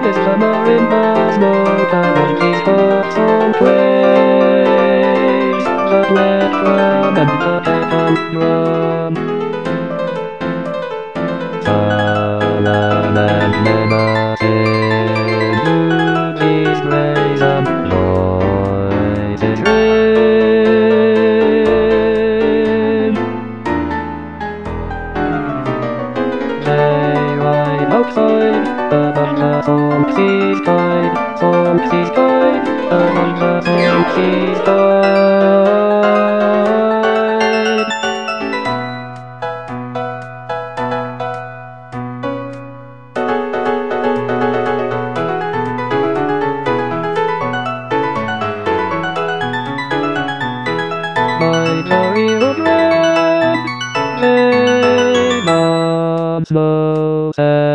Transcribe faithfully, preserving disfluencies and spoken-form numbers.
is the marimba's note and these hearts on praise. The wet drum and the pepper drum. Salam and Nemesis, Lucy's brazen voices ring. They ride outside, among the Foxy's tide, Foxy's tide, among the Foxy's tide. My cherry of red, they love slow